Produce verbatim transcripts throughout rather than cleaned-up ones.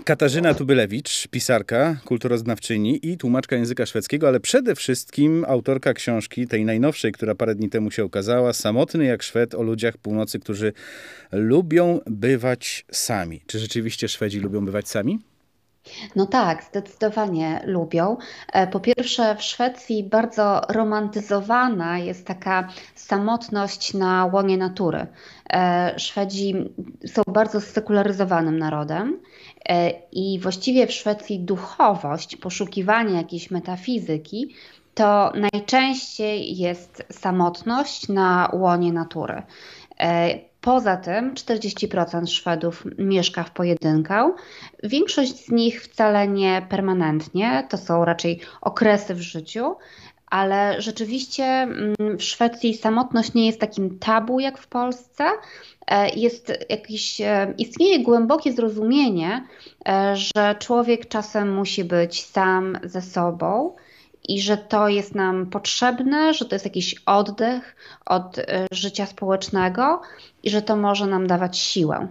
Katarzyna Tubylewicz, pisarka, kulturoznawczyni i tłumaczka języka szwedzkiego, ale przede wszystkim autorka książki, tej najnowszej, która parę dni temu się ukazała, Samotny jak Szwed, o ludziach północy, którzy lubią bywać sami. Czy rzeczywiście Szwedzi lubią bywać sami? No tak, zdecydowanie lubią. E, Po pierwsze, w Szwecji bardzo romantyzowana jest taka samotność na łonie natury. E, Szwedzi są bardzo sekularyzowanym narodem e, i właściwie w Szwecji duchowość, poszukiwanie jakiejś metafizyki, to najczęściej jest samotność na łonie natury. E, Poza tym czterdzieści procent Szwedów mieszka w pojedynkę. Większość z nich wcale nie permanentnie, to są raczej okresy w życiu, ale rzeczywiście mm, w Szwecji samotność nie jest takim tabu jak w Polsce. E, Jest jakieś, e, istnieje głębokie zrozumienie, e, że człowiek czasem musi być sam ze sobą i że to jest nam potrzebne, że to jest jakiś oddech od e, życia społecznego i że to może nam dawać siłę.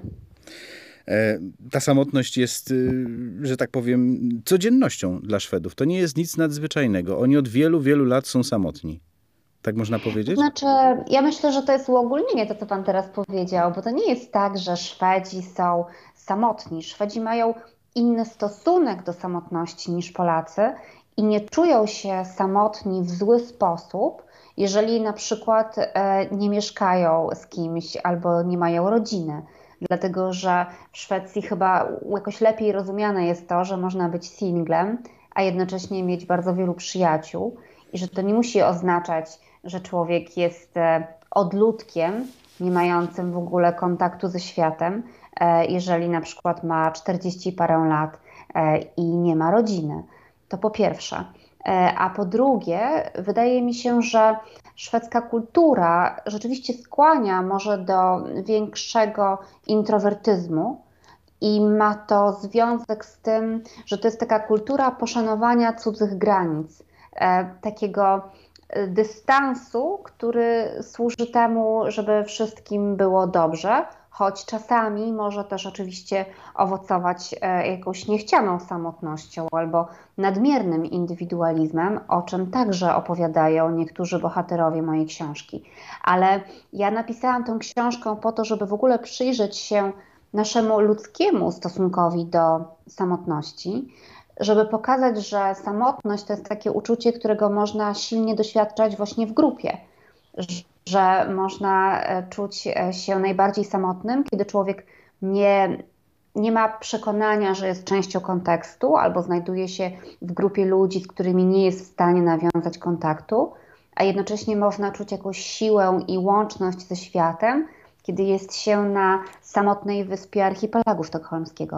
E, Ta samotność jest, y, że tak powiem, codziennością dla Szwedów. To nie jest nic nadzwyczajnego. Oni od wielu, wielu lat są samotni. Tak można To powiedzieć? znaczy, ja myślę, że to jest uogólnienie to, co Pan teraz powiedział, bo to nie jest tak, że Szwedzi są samotni. Szwedzi mają inny stosunek do samotności niż Polacy i nie czują się samotni w zły sposób, jeżeli na przykład e, nie mieszkają z kimś albo nie mają rodziny. Dlatego, że w Szwecji chyba jakoś lepiej rozumiane jest to, że można być singlem, a jednocześnie mieć bardzo wielu przyjaciół i że to nie musi oznaczać, że człowiek jest e, odludkiem, nie mającym w ogóle kontaktu ze światem, e, jeżeli na przykład ma czterdzieści parę lat e, i nie ma rodziny. To po pierwsze. E, A po drugie, wydaje mi się, że szwedzka kultura rzeczywiście skłania może do większego introwertyzmu i ma to związek z tym, że to jest taka kultura poszanowania cudzych granic, e, takiego e, dystansu, który służy temu, żeby wszystkim było dobrze, choć czasami może też oczywiście owocować e, jakąś niechcianą samotnością albo nadmiernym indywidualizmem, o czym także opowiadają niektórzy bohaterowie mojej książki. Ale ja napisałam tę książkę po to, żeby w ogóle przyjrzeć się naszemu ludzkiemu stosunkowi do samotności, żeby pokazać, że samotność to jest takie uczucie, którego można silnie doświadczać właśnie w grupie, że można e, czuć e, się najbardziej samotnym, kiedy człowiek nie, nie ma przekonania, że jest częścią kontekstu albo znajduje się w grupie ludzi, z którymi nie jest w stanie nawiązać kontaktu, a jednocześnie można czuć jakąś siłę i łączność ze światem, kiedy jest się na samotnej wyspie archipelagu sztokholmskiego.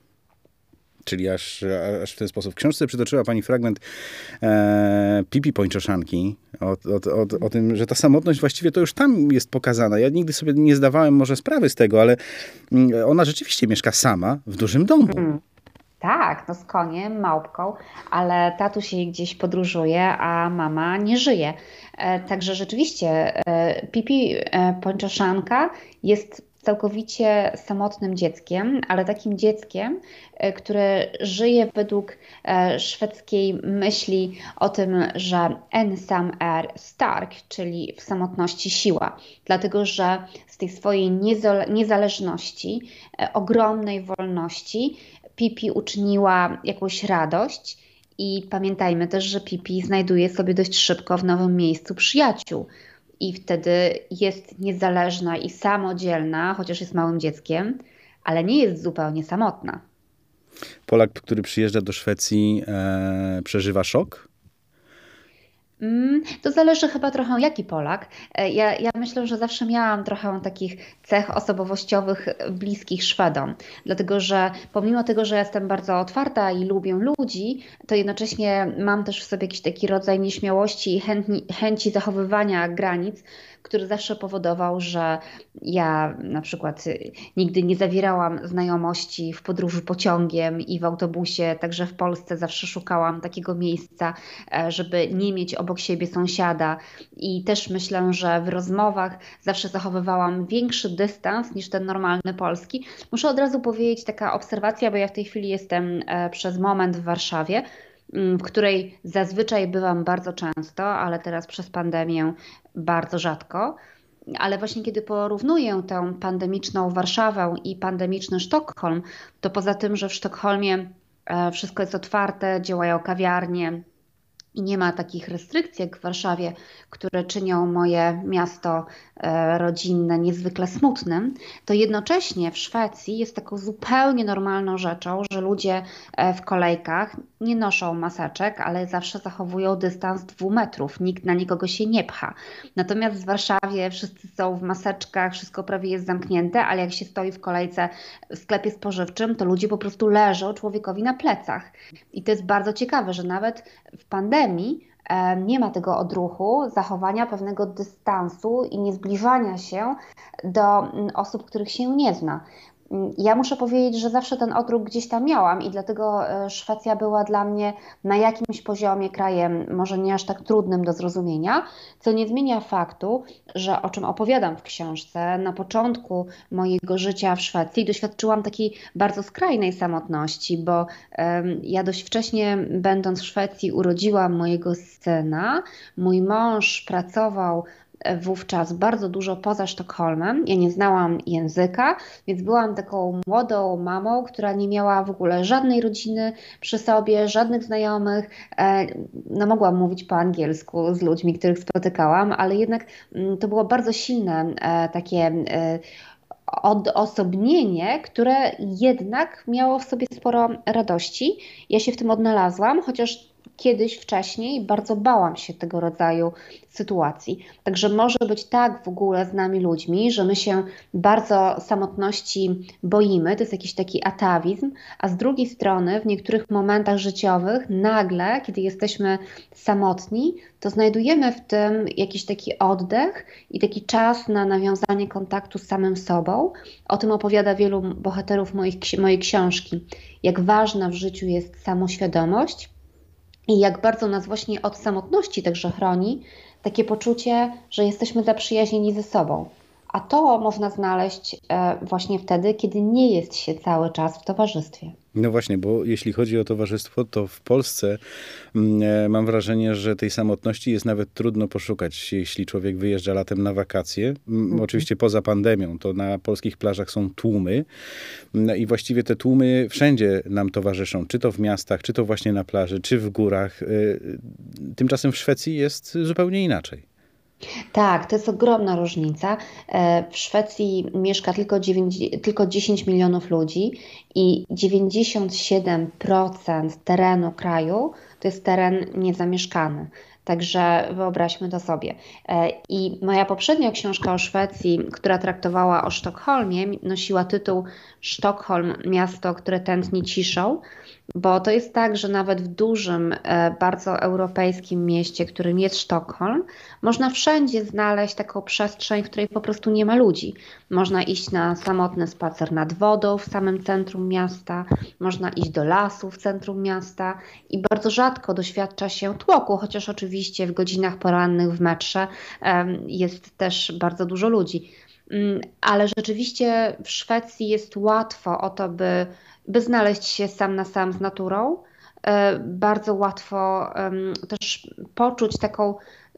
Czyli aż, aż w ten sposób. W książce przytoczyła pani fragment e, Pipi Pończoszanki o, o, o, o tym, że ta samotność właściwie to już tam jest pokazana. Ja nigdy sobie nie zdawałem może sprawy z tego, ale ona rzeczywiście mieszka sama w dużym domu. Mm. Tak, no z koniem, małpką, ale tatuś jej gdzieś podróżuje, a mama nie żyje. E, Także rzeczywiście e, Pipi e, Pończoszanka jest całkowicie samotnym dzieckiem, ale takim dzieckiem, e, które żyje według e, szwedzkiej myśli o tym, że ensam är stark, czyli w samotności siła. Dlatego, że z tej swojej niezale- niezależności, e, ogromnej wolności, Pipi uczyniła jakąś radość i pamiętajmy też, że Pipi znajduje sobie dość szybko w nowym miejscu przyjaciół i wtedy jest niezależna i samodzielna, chociaż jest małym dzieckiem, ale nie jest zupełnie samotna. Polak, który przyjeżdża do Szwecji, e, przeżywa szok. Mm, To zależy chyba trochę jaki Polak. E, Ja, ja myślę, że zawsze miałam trochę takich cech osobowościowych bliskich Szwedom, dlatego że pomimo tego, że jestem bardzo otwarta i lubię ludzi, to jednocześnie mam też w sobie jakiś taki rodzaj nieśmiałości i chętni, chęci zachowywania granic, który zawsze powodował, że ja na przykład nigdy nie zawierałam znajomości w podróży pociągiem i w autobusie, także w Polsce zawsze szukałam takiego miejsca, żeby nie mieć obok siebie sąsiada i też myślę, że w rozmowach zawsze zachowywałam większy dystans niż ten normalny polski. Muszę od razu powiedzieć, taka obserwacja, bo ja w tej chwili jestem przez moment w Warszawie, w której zazwyczaj bywam bardzo często, ale teraz przez pandemię bardzo rzadko. Ale właśnie kiedy porównuję tę pandemiczną Warszawę i pandemiczny Sztokholm, to poza tym, że w Sztokholmie wszystko jest otwarte, działają kawiarnie i nie ma takich restrykcji jak w Warszawie, które czynią moje miasto rodzinne niezwykle smutnym, to jednocześnie w Szwecji jest taką zupełnie normalną rzeczą, że ludzie w kolejkach nie noszą maseczek, ale zawsze zachowują dystans dwóch metrów. Nikt na nikogo się nie pcha. Natomiast w Warszawie wszyscy są w maseczkach, wszystko prawie jest zamknięte, ale jak się stoi w kolejce w sklepie spożywczym, to ludzie po prostu leżą człowiekowi na plecach. I to jest bardzo ciekawe, że nawet w pandemii nie ma tego odruchu, zachowania pewnego dystansu i nie zbliżania się do osób, których się nie zna. Ja muszę powiedzieć, że zawsze ten odruch gdzieś tam miałam i dlatego Szwecja była dla mnie na jakimś poziomie krajem może nie aż tak trudnym do zrozumienia, co nie zmienia faktu, że o czym opowiadam w książce, na początku mojego życia w Szwecji doświadczyłam takiej bardzo skrajnej samotności, bo um, ja dość wcześnie będąc w Szwecji urodziłam mojego syna, mój mąż pracował wówczas bardzo dużo poza Sztokholmem. Ja nie znałam języka, więc byłam taką młodą mamą, która nie miała w ogóle żadnej rodziny przy sobie, żadnych znajomych. No, mogłam mówić po angielsku z ludźmi, których spotykałam, ale jednak to było bardzo silne takie odosobnienie, które jednak miało w sobie sporo radości. Ja się w tym odnalazłam, chociaż kiedyś wcześniej bardzo bałam się tego rodzaju sytuacji. Także może być tak w ogóle z nami ludźmi, że my się bardzo samotności boimy, to jest jakiś taki atawizm, a z drugiej strony w niektórych momentach życiowych nagle, kiedy jesteśmy samotni, to znajdujemy w tym jakiś taki oddech i taki czas na nawiązanie kontaktu z samym sobą. O tym opowiada wielu bohaterów moich, mojej książki, jak ważna w życiu jest samoświadomość, i jak bardzo nas właśnie od samotności także chroni takie poczucie, że jesteśmy zaprzyjaźnieni ze sobą. A to można znaleźć właśnie wtedy, kiedy nie jest się cały czas w towarzystwie. No właśnie, bo jeśli chodzi o towarzystwo, to w Polsce mam wrażenie, że tej samotności jest nawet trudno poszukać, jeśli człowiek wyjeżdża latem na wakacje. Mhm. Oczywiście poza pandemią, to na polskich plażach są tłumy i właściwie te tłumy wszędzie nam towarzyszą, czy to w miastach, czy to właśnie na plaży, czy w górach. Tymczasem w Szwecji jest zupełnie inaczej. Tak, to jest ogromna różnica. W Szwecji mieszka tylko, dziewięć, tylko dziesięć milionów ludzi i dziewięćdziesiąt siedem procent terenu kraju to jest teren niezamieszkany. Także wyobraźmy to sobie. I moja poprzednia książka o Szwecji, która traktowała o Sztokholmie, nosiła tytuł Sztokholm, miasto, które tętni ciszą, bo to jest tak, że nawet w dużym, bardzo europejskim mieście, którym jest Sztokholm, można wszędzie znaleźć taką przestrzeń, w której po prostu nie ma ludzi. Można iść na samotny spacer nad wodą w samym centrum miasta, można iść do lasu w centrum miasta i bardzo rzadko doświadcza się tłoku, chociaż oczywiście w godzinach porannych w metrze jest też bardzo dużo ludzi. Ale rzeczywiście w Szwecji jest łatwo o to, by, by znaleźć się sam na sam z naturą. Bardzo łatwo też poczuć taką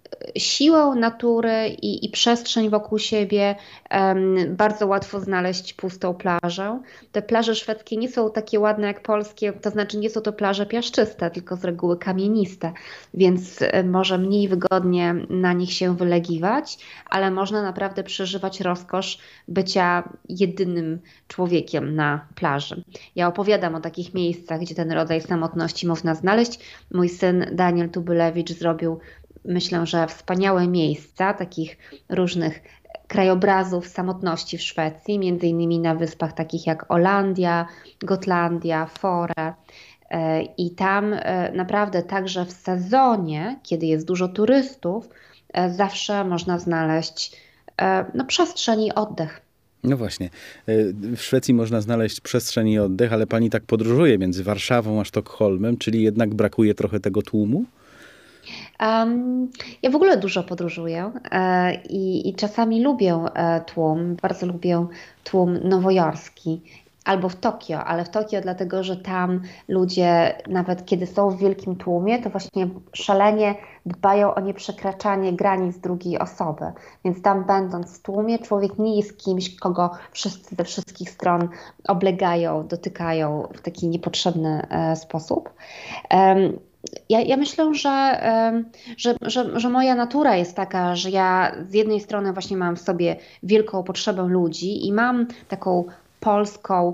siłę natury i, i przestrzeń wokół siebie. Um, bardzo łatwo znaleźć pustą plażę. Te plaże szwedzkie nie są takie ładne jak polskie, to znaczy nie są to plaże piaszczyste, tylko z reguły kamieniste, więc może mniej wygodnie na nich się wylegiwać, ale można naprawdę przeżywać rozkosz bycia jedynym człowiekiem na plaży. Ja opowiadam o takich miejscach, gdzie ten rodzaj samotności można znaleźć. Mój syn Daniel Tubylewicz zrobił, myślę, że wspaniałe miejsca, takich różnych krajobrazów samotności w Szwecji, między innymi na wyspach takich jak Ålandia, Gotlandia, Fårö. I tam naprawdę także w sezonie, kiedy jest dużo turystów, zawsze można znaleźć no, przestrzeń i oddech. No właśnie. W Szwecji można znaleźć przestrzeń i oddech, ale pani tak podróżuje między Warszawą a Sztokholmem, czyli jednak brakuje trochę tego tłumu? Um, ja w ogóle dużo podróżuję e, i, i czasami lubię e, tłum. Bardzo lubię tłum nowojorski. Albo w Tokio, ale w Tokio dlatego, że tam ludzie, nawet kiedy są w wielkim tłumie, to właśnie szalenie dbają o nieprzekraczanie granic drugiej osoby. Więc tam będąc w tłumie, człowiek nie jest kimś, kogo wszyscy ze wszystkich stron oblegają, dotykają w taki niepotrzebny e, sposób. Um, Ja, ja myślę, że, że, że, że moja natura jest taka, że ja z jednej strony właśnie mam w sobie wielką potrzebę ludzi i mam taką polską,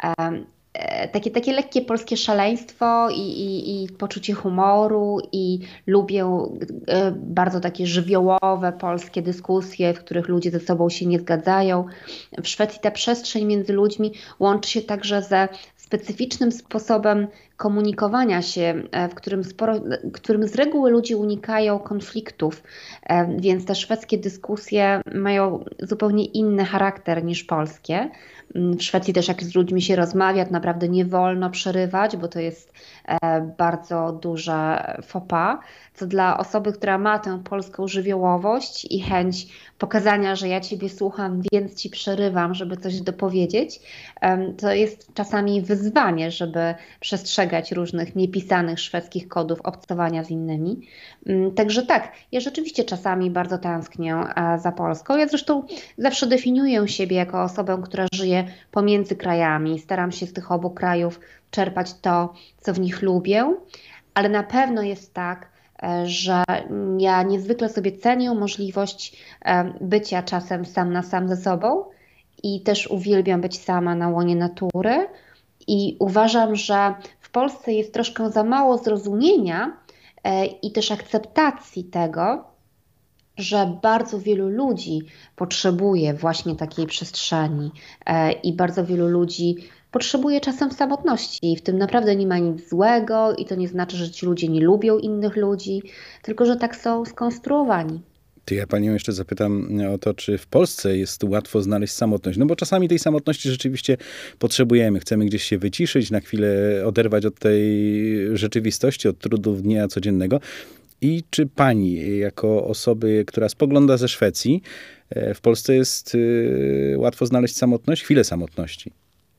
e, takie, takie lekkie polskie szaleństwo i, i, i poczucie humoru i lubię e, bardzo takie żywiołowe polskie dyskusje, w których ludzie ze sobą się nie zgadzają. W Szwecji ta przestrzeń między ludźmi łączy się także ze specyficznym sposobem komunikowania się, w którym, sporo, w którym z reguły ludzie unikają konfliktów, więc te szwedzkie dyskusje mają zupełnie inny charakter niż polskie. W Szwecji też jak z ludźmi się rozmawia, to naprawdę nie wolno przerywać, bo to jest bardzo duże faux pas, co dla osoby, która ma tę polską żywiołowość i chęć pokazania, że ja ciebie słucham, więc ci przerywam, żeby coś dopowiedzieć, to jest czasami wyzwanie, żeby przestrzegać różnych niepisanych szwedzkich kodów obcowania z innymi. Także tak, ja rzeczywiście czasami bardzo tęsknię za Polską. Ja zresztą zawsze definiuję siebie jako osobę, która żyje pomiędzy krajami. Staram się z tych obu krajów czerpać to, co w nich lubię, ale na pewno jest tak, że ja niezwykle sobie cenię możliwość bycia czasem sam na sam ze sobą i też uwielbiam być sama na łonie natury i uważam, że w Polsce jest troszkę za mało zrozumienia i też akceptacji tego, że bardzo wielu ludzi potrzebuje właśnie takiej przestrzeni i bardzo wielu ludzi potrzebuje czasem samotności i w tym naprawdę nie ma nic złego i to nie znaczy, że ci ludzie nie lubią innych ludzi, tylko że tak są skonstruowani. To ja panią jeszcze zapytam o to, czy w Polsce jest łatwo znaleźć samotność. No bo czasami tej samotności rzeczywiście potrzebujemy. Chcemy gdzieś się wyciszyć, na chwilę oderwać od tej rzeczywistości, od trudów dnia codziennego. I czy pani, jako osoby, która spogląda ze Szwecji, w Polsce jest łatwo znaleźć samotność, chwilę samotności?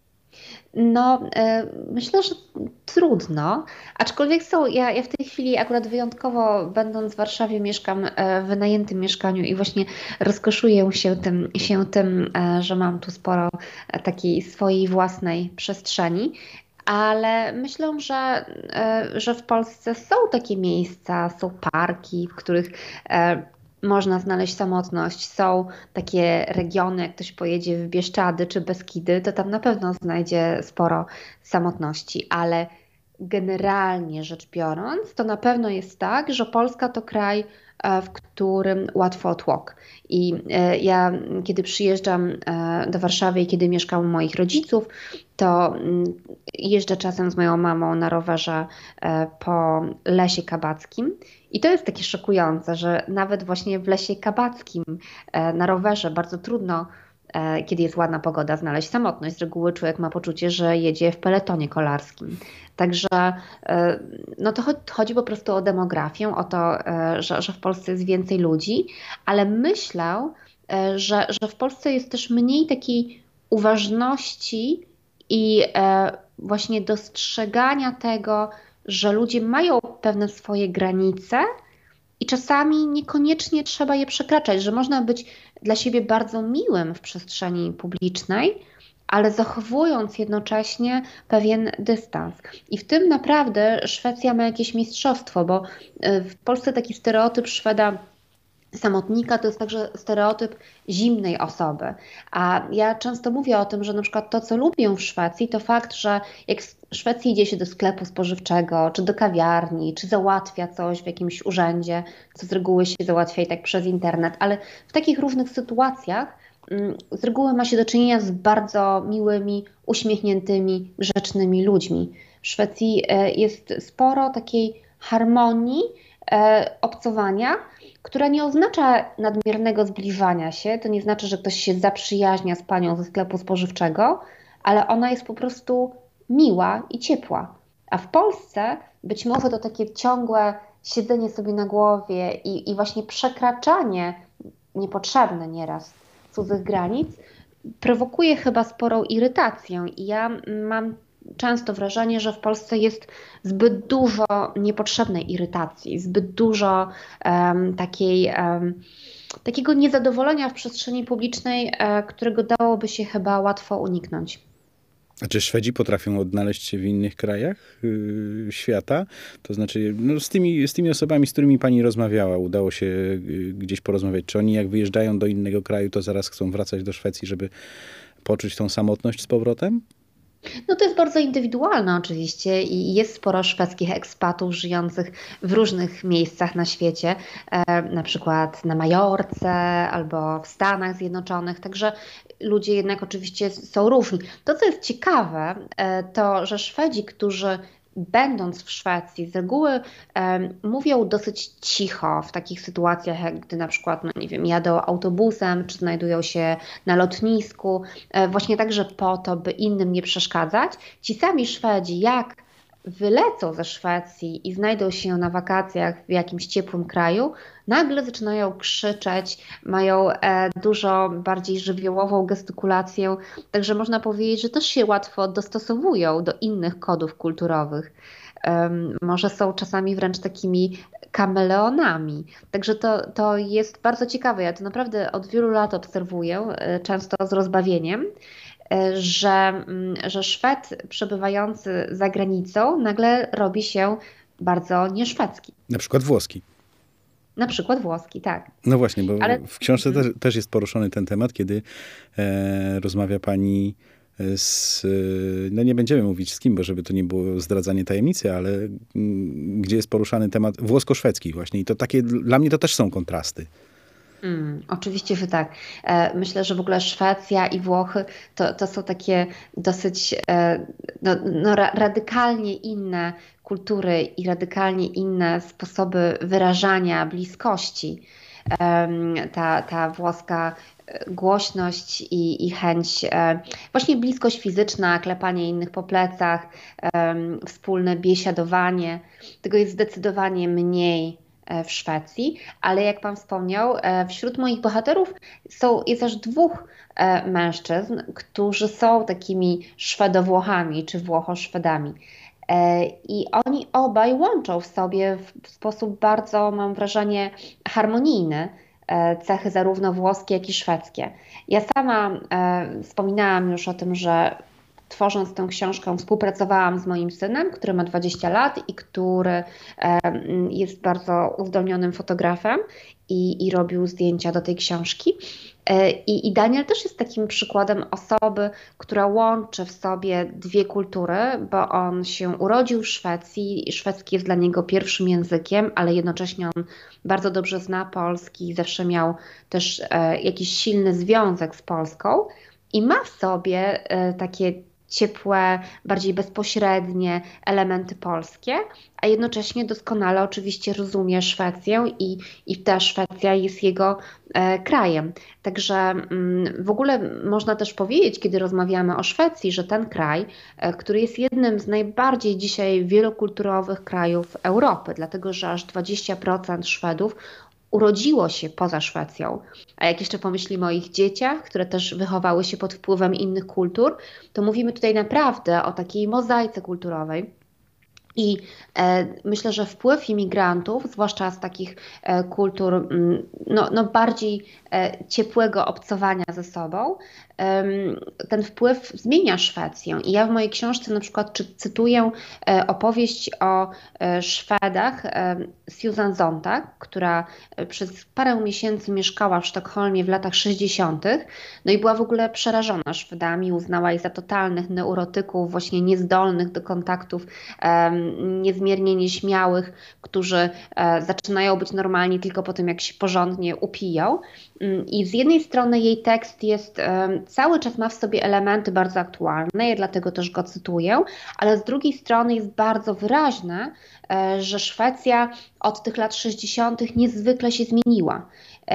No, myślę, że trudno, aczkolwiek są, ja, ja w tej chwili akurat wyjątkowo będąc w Warszawie mieszkam w wynajętym mieszkaniu i właśnie rozkoszuję się tym, się tym, że mam tu sporo takiej swojej własnej przestrzeni. Ale myślę, że, że w Polsce są takie miejsca, są parki, w których można znaleźć samotność. Są takie regiony, jak ktoś pojedzie w Bieszczady czy Beskidy, to tam na pewno znajdzie sporo samotności, ale generalnie rzecz biorąc, to na pewno jest tak, że Polska to kraj, w którym łatwo tłok. I ja, kiedy przyjeżdżam do Warszawy i kiedy mieszkam u moich rodziców, to jeżdżę czasem z moją mamą na rowerze po Lesie Kabackim. I to jest takie szokujące, że nawet właśnie w Lesie Kabackim na rowerze bardzo trudno, kiedy jest ładna pogoda, znaleźć samotność. Z reguły człowiek ma poczucie, że jedzie w peletonie kolarskim. Także no to chodzi po prostu o demografię, o to, że, że w Polsce jest więcej ludzi, ale myślę, że, że w Polsce jest też mniej takiej uważności i właśnie dostrzegania tego, że ludzie mają pewne swoje granice i czasami niekoniecznie trzeba je przekraczać, że można być dla siebie bardzo miłym w przestrzeni publicznej, ale zachowując jednocześnie pewien dystans. I w tym naprawdę Szwecja ma jakieś mistrzostwo, bo w Polsce taki stereotyp Szweda samotnika to jest także stereotyp zimnej osoby. A ja często mówię o tym, że na przykład to, co lubię w Szwecji, to fakt, że jak w Szwecji idzie się do sklepu spożywczego, czy do kawiarni, czy załatwia coś w jakimś urzędzie, co z reguły się załatwia i tak przez internet, ale w takich różnych sytuacjach z reguły ma się do czynienia z bardzo miłymi, uśmiechniętymi, grzecznymi ludźmi. W Szwecji jest sporo takiej harmonii, obcowania, która nie oznacza nadmiernego zbliżania się, to nie znaczy, że ktoś się zaprzyjaźnia z panią ze sklepu spożywczego, ale ona jest po prostu miła i ciepła. A w Polsce być może to takie ciągłe siedzenie sobie na głowie i, i właśnie przekraczanie niepotrzebne nieraz cudzych granic prowokuje chyba sporą irytację. I ja mam często wrażenie, że w Polsce jest zbyt dużo niepotrzebnej irytacji, zbyt dużo um, takiej, um, takiego niezadowolenia w przestrzeni publicznej, e, którego dałoby się chyba łatwo uniknąć. A czy Szwedzi potrafią odnaleźć się w innych krajach yy, świata? To znaczy, no z, tymi, z tymi osobami, z którymi pani rozmawiała, udało się yy, gdzieś porozmawiać. Czy oni jak wyjeżdżają do innego kraju, to zaraz chcą wracać do Szwecji, żeby poczuć tą samotność z powrotem? No to jest bardzo indywidualne oczywiście i jest sporo szwedzkich ekspatów żyjących w różnych miejscach na świecie, e, na przykład na Majorce albo w Stanach Zjednoczonych, także ludzie jednak oczywiście są różni. To, co jest ciekawe, e, to, że Szwedzi, którzy będąc w Szwecji, z reguły um, mówią dosyć cicho w takich sytuacjach, jak gdy na przykład, no nie wiem, jadą autobusem, czy znajdują się na lotnisku, e, właśnie także po to, by innym nie przeszkadzać. Ci sami Szwedzi, jak wylecą ze Szwecji i znajdą się na wakacjach w jakimś ciepłym kraju, nagle zaczynają krzyczeć, mają e, dużo bardziej żywiołową gestykulację, także można powiedzieć, że też się łatwo dostosowują do innych kodów kulturowych. Um, może są czasami wręcz takimi kameleonami. Także to, to jest bardzo ciekawe. Ja to naprawdę od wielu lat obserwuję, e, często z rozbawieniem, że, że Szwed przebywający za granicą nagle robi się bardzo nieszwedzki. Na przykład włoski. Na przykład włoski, tak. No właśnie, bo Ale... w książce też, też jest poruszony ten temat, kiedy e, rozmawia pani z, no nie będziemy mówić z kim, bo żeby to nie było zdradzanie tajemnicy, ale m, gdzie jest poruszany temat włosko-szwedzki właśnie. I to takie, dla mnie to też są kontrasty. Mm, oczywiście, że tak. E, myślę, że w ogóle Szwecja i Włochy to, to są takie dosyć e, no, no, ra, radykalnie inne kultury i radykalnie inne sposoby wyrażania bliskości. E, ta, ta włoska głośność i, i chęć, e, właśnie bliskość fizyczna, klepanie innych po plecach, e, wspólne biesiadowanie, tego jest zdecydowanie mniej w Szwecji, ale jak pan wspomniał, wśród moich bohaterów są, jest aż dwóch mężczyzn, którzy są takimi Szwedowłochami czy Włocho-Szwedami. I oni obaj łączą w sobie w sposób bardzo, mam wrażenie, harmonijny cechy zarówno włoskie, jak i szwedzkie. Ja sama wspominałam już o tym, że tworząc tę książkę współpracowałam z moim synem, który ma dwadzieścia lat i który jest bardzo uzdolnionym fotografem i, i robił zdjęcia do tej książki. I, I Daniel też jest takim przykładem osoby, która łączy w sobie dwie kultury, bo on się urodził w Szwecji i szwedzki jest dla niego pierwszym językiem, ale jednocześnie on bardzo dobrze zna polski, zawsze miał też jakiś silny związek z Polską i ma w sobie takie ciepłe, bardziej bezpośrednie elementy polskie, a jednocześnie doskonale oczywiście rozumie Szwecję i, i ta Szwecja jest jego e, krajem. Także mm, w ogóle można też powiedzieć, kiedy rozmawiamy o Szwecji, że ten kraj, e, który jest jednym z najbardziej dzisiaj wielokulturowych krajów Europy, dlatego że aż dwadzieścia procent Szwedów urodziło się poza Szwecją. A jak jeszcze pomyślimy o ich dzieciach, które też wychowały się pod wpływem innych kultur, to mówimy tutaj naprawdę o takiej mozaice kulturowej. I e, myślę, że wpływ imigrantów, zwłaszcza z takich e, kultur no, no bardziej e, ciepłego obcowania ze sobą, e, ten wpływ zmienia Szwecję. I ja w mojej książce na przykład czy, cytuję e, opowieść o e, Szwedach, e, Susan Sontag, która przez parę miesięcy mieszkała w Sztokholmie w latach sześćdziesiątych. No i była w ogóle przerażona Szwedami, uznała ich za totalnych neurotyków, właśnie niezdolnych do kontaktów e, niezmiernie nieśmiałych, którzy zaczynają być normalni tylko po tym, jak się porządnie upiją. I z jednej strony jej tekst jest, cały czas ma w sobie elementy bardzo aktualne, ja dlatego też go cytuję, ale z drugiej strony jest bardzo wyraźne, że Szwecja od tych lat sześćdziesiątych niezwykle się zmieniła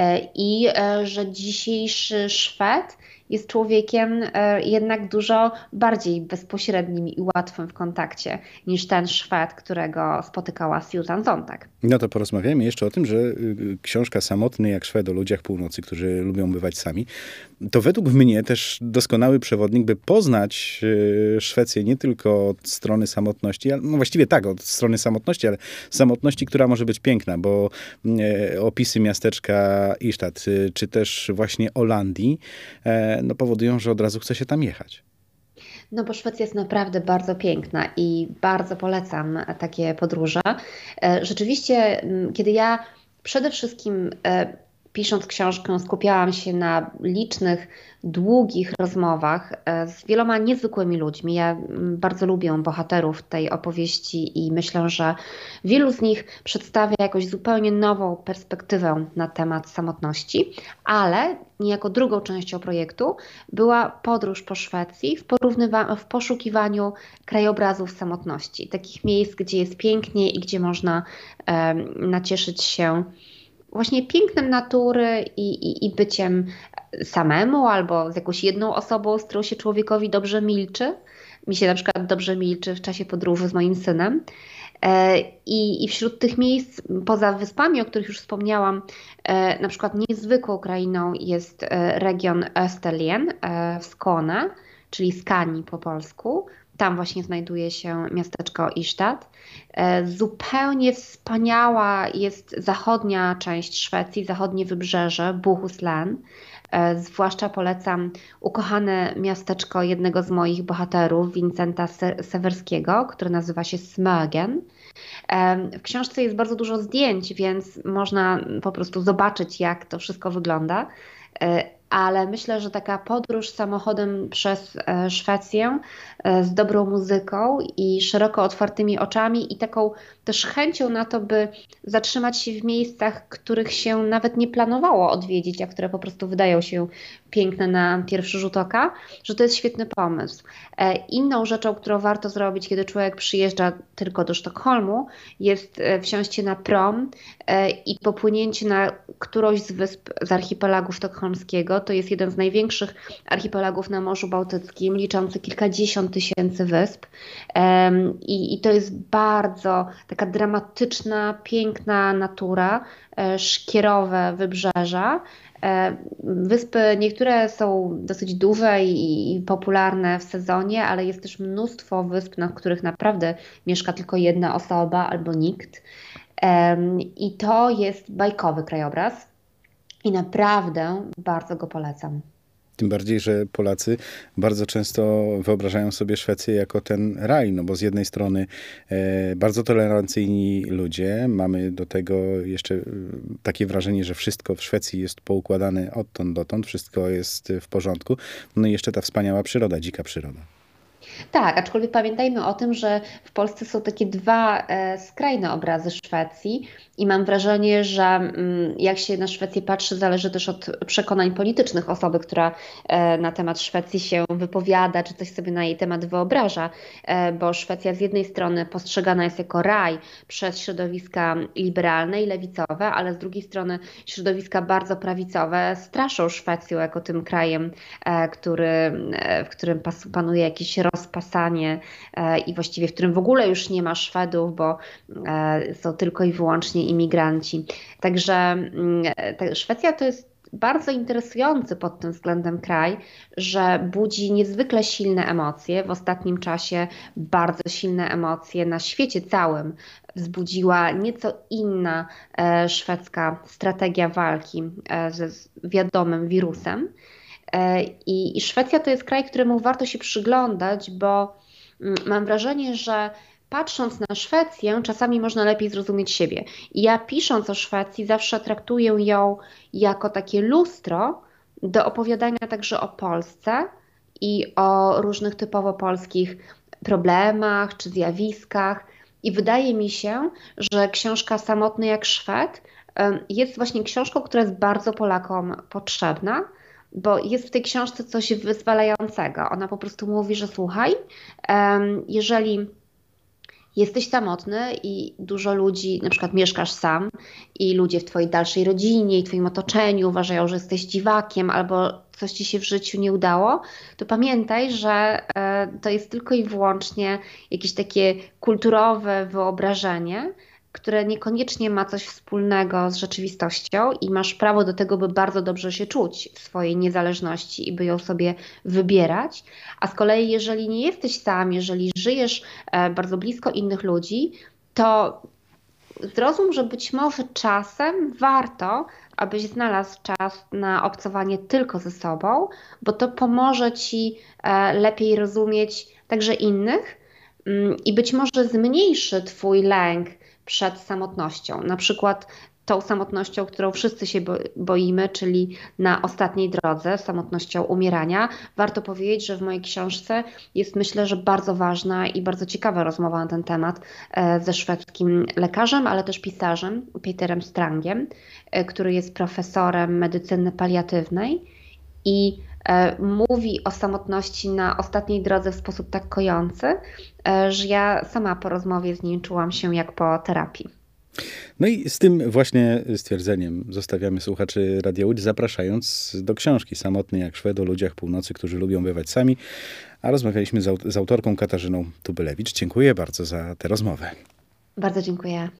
i że dzisiejszy Szwed jest człowiekiem jednak dużo bardziej bezpośrednim i łatwym w kontakcie niż ten Szwed, którego spotykała Susan Sontag. No to porozmawiamy jeszcze o tym, że książka Samotny jak Szwed o ludziach północy, którzy lubią bywać sami, to według mnie też doskonały przewodnik, by poznać Szwecję nie tylko od strony samotności, no właściwie tak, od strony samotności, ale samotności, która może być piękna, bo opisy miasteczka Istad, czy też właśnie Holandii, no powodują, że od razu chce się tam jechać. No bo Szwecja jest naprawdę bardzo piękna i bardzo polecam takie podróże. Rzeczywiście, kiedy ja przede wszystkim pisząc książkę skupiałam się na licznych, długich rozmowach z wieloma niezwykłymi ludźmi. Ja bardzo lubię bohaterów tej opowieści i myślę, że wielu z nich przedstawia jakąś zupełnie nową perspektywę na temat samotności, ale niejako drugą częścią projektu była podróż po Szwecji w, w poszukiwaniu krajobrazów samotności. Takich miejsc, gdzie jest pięknie i gdzie można um, nacieszyć się właśnie pięknem natury i, i, i byciem samemu albo z jakąś jedną osobą, z którą się człowiekowi dobrze milczy. Mi się na przykład dobrze milczy w czasie podróży z moim synem. I, I wśród tych miejsc, poza wyspami, o których już wspomniałam, na przykład niezwykłą krainą jest region Österlen w Skåne, czyli Skanii po polsku. Tam właśnie znajduje się miasteczko Istad. Zupełnie wspaniała jest zachodnia część Szwecji, zachodnie wybrzeże, Bohuslän. Zwłaszcza polecam ukochane miasteczko jednego z moich bohaterów, Vincenta Sewerskiego, które nazywa się Smögen. W książce jest bardzo dużo zdjęć, więc można po prostu zobaczyć, jak to wszystko wygląda. Ale myślę, że taka podróż samochodem przez Szwecję z dobrą muzyką i szeroko otwartymi oczami i taką też chęcią na to, by zatrzymać się w miejscach, których się nawet nie planowało odwiedzić, a które po prostu wydają się piękne na pierwszy rzut oka, że to jest świetny pomysł. Inną rzeczą, którą warto zrobić, kiedy człowiek przyjeżdża tylko do Sztokholmu, jest wsiąść się na prom i popłynięcie na którąś z wysp z archipelagu sztokholmskiego. To jest jeden z największych archipelagów na Morzu Bałtyckim, liczący kilkadziesiąt tysięcy wysp. I, i to jest bardzo taka dramatyczna, piękna natura, szkierowe wybrzeża. Wyspy niektóre są dosyć duże i, i popularne w sezonie, ale jest też mnóstwo wysp, na których naprawdę mieszka tylko jedna osoba albo nikt. I to jest bajkowy krajobraz i naprawdę bardzo go polecam. Tym bardziej, że Polacy bardzo często wyobrażają sobie Szwecję jako ten raj, no bo z jednej strony e, bardzo tolerancyjni ludzie, mamy do tego jeszcze takie wrażenie, że wszystko w Szwecji jest poukładane odtąd dotąd, wszystko jest w porządku, no i jeszcze ta wspaniała przyroda, dzika przyroda. Tak, aczkolwiek pamiętajmy o tym, że w Polsce są takie dwa e, skrajne obrazy Szwecji i mam wrażenie, że mm, jak się na Szwecję patrzy, zależy też od przekonań politycznych osoby, która e, na temat Szwecji się wypowiada, czy coś sobie na jej temat wyobraża, e, bo Szwecja z jednej strony postrzegana jest jako raj przez środowiska liberalne i lewicowe, ale z drugiej strony środowiska bardzo prawicowe straszą Szwecją jako tym krajem, e, który, e, w którym pas, panuje jakiś rozpasanie e, i właściwie w którym w ogóle już nie ma Szwedów, bo e, są tylko i wyłącznie imigranci. Także e, Szwecja to jest bardzo interesujący pod tym względem kraj, że budzi niezwykle silne emocje. W ostatnim czasie bardzo silne emocje na świecie całym wzbudziła nieco inna e, szwedzka strategia walki e, ze wiadomym wirusem. I, I Szwecja to jest kraj, któremu warto się przyglądać, bo mam wrażenie, że patrząc na Szwecję, czasami można lepiej zrozumieć siebie. I ja pisząc o Szwecji zawsze traktuję ją jako takie lustro do opowiadania także o Polsce i o różnych typowo polskich problemach czy zjawiskach. I wydaje mi się, że książka Samotny jak Szwed jest właśnie książką, która jest bardzo Polakom potrzebna, bo jest w tej książce coś wyzwalającego. Ona po prostu mówi, że słuchaj, jeżeli jesteś samotny i dużo ludzi, na przykład mieszkasz sam i ludzie w twojej dalszej rodzinie i twoim otoczeniu uważają, że jesteś dziwakiem albo coś ci się w życiu nie udało, to pamiętaj, że to jest tylko i wyłącznie jakieś takie kulturowe wyobrażenie, które niekoniecznie ma coś wspólnego z rzeczywistością i masz prawo do tego, by bardzo dobrze się czuć w swojej niezależności i by ją sobie wybierać. A z kolei, jeżeli nie jesteś sam, jeżeli żyjesz bardzo blisko innych ludzi, to zrozum, że być może czasem warto, abyś znalazł czas na obcowanie tylko ze sobą, bo to pomoże ci lepiej rozumieć także innych i być może zmniejszy twój lęk przed samotnością. Na przykład tą samotnością, którą wszyscy się boimy, czyli na ostatniej drodze, samotnością umierania. Warto powiedzieć, że w mojej książce jest, myślę, że bardzo ważna i bardzo ciekawa rozmowa na ten temat ze szwedzkim lekarzem, ale też pisarzem Peterem Strangiem, który jest profesorem medycyny paliatywnej i mówi o samotności na ostatniej drodze w sposób tak kojący, że ja sama po rozmowie z nim czułam się jak po terapii. No i z tym właśnie stwierdzeniem zostawiamy słuchaczy Radia Łódź, zapraszając do książki Samotny jak Szwed, o ludziach północy, którzy lubią bywać sami. A rozmawialiśmy z, aut- z autorką Katarzyną Tubylewicz. Dziękuję bardzo za tę rozmowę. Bardzo dziękuję.